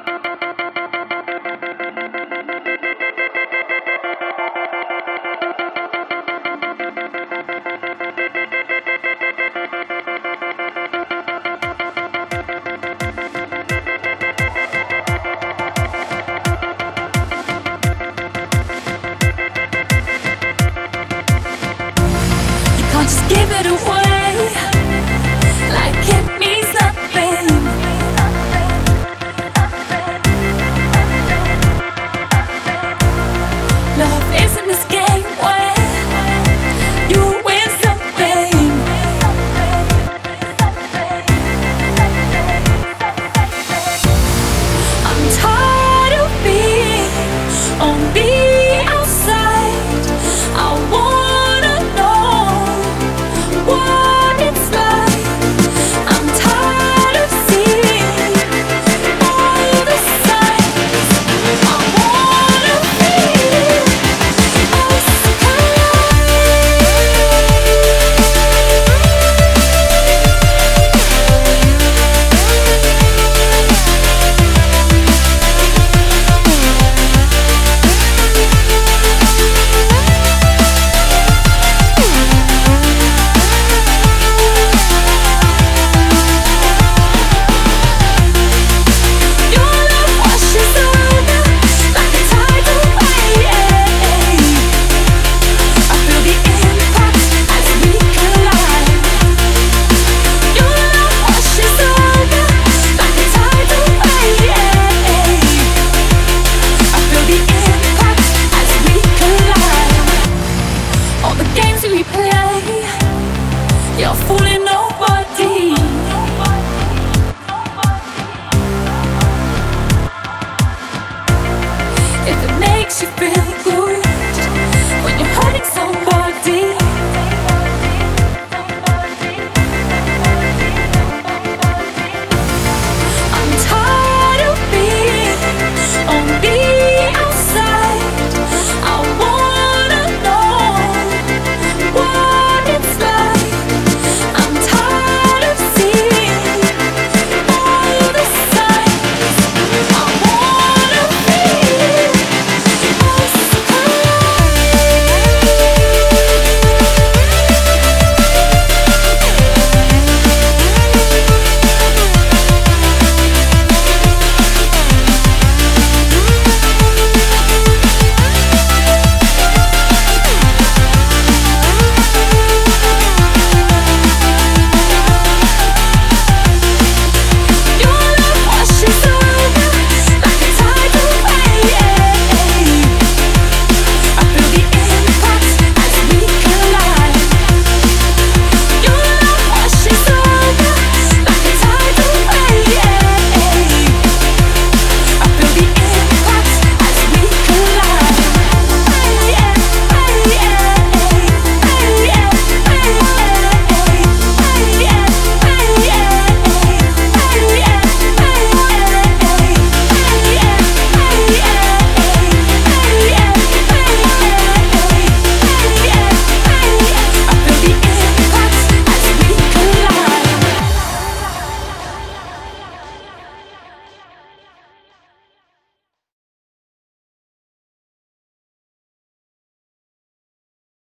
Can't just give it away like it means nothing. Love isn't this game where you win something. I'm tired of being on the outside. I wanna know what it's like. I'm tired of seeing all the signs. I wanna feel us you're fooling nobody. If it makes you feel